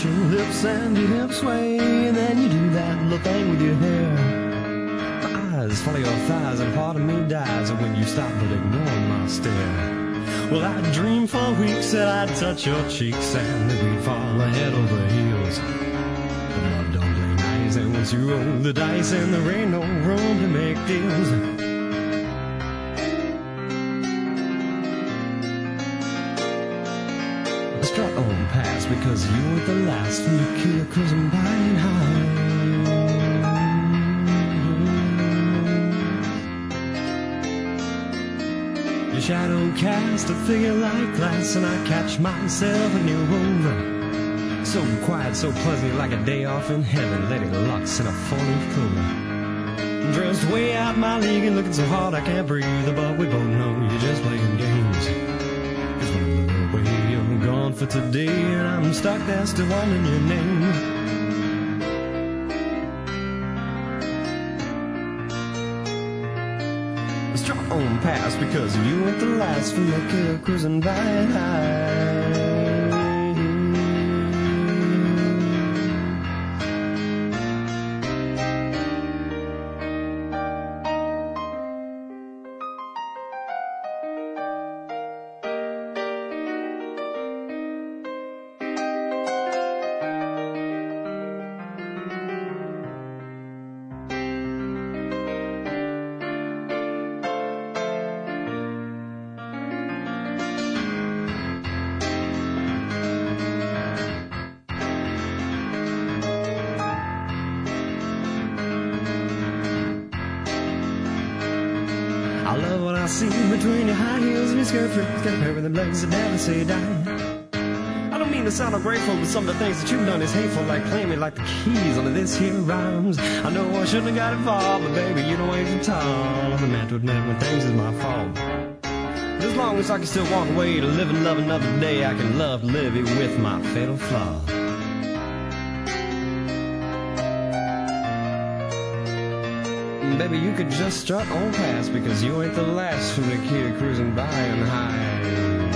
push your lips and your hips sway, and then you do that little thing with your hair. My eyes follow your thighs and part of me dies when you stop but ignore my stare. Well, I dreamed for weeks that I'd touch your cheeks and that we'd fall head over heels. But love don't play nice, and once you roll the dice and there ain't no room to make deals. Strut on past because you weren't the last from the kid cruising by and high. Your shadow cast a figure like glass, and I catch myself in your rover. So quiet, so pleasant, like a day off in heaven. Lady Lux in a four-leaf clover. Dressed way out my league and looking so hard I can't breathe. But we both know you're just playing games. 'Cause when I look away, you're gone for today, and I'm stuck there still wondering your name. Strut on past because you weren't the last from the killer cruising by and high. I love what I see between your high heels and your skirt frills. Got a pair of them legs that never say die. I don't mean to sound ungrateful, but some of the things that you've done is hateful, like playing me like the keys onto this here rhymes. I know I shouldn't have got involved, but baby, you don't age me tall. I'm a man to admit when things is my fault. But as long as I can still walk away to live and love another day, I can love living with my fatal flaw. Baby, you could just strut on past because you ain't the last from the kid cruising by and high.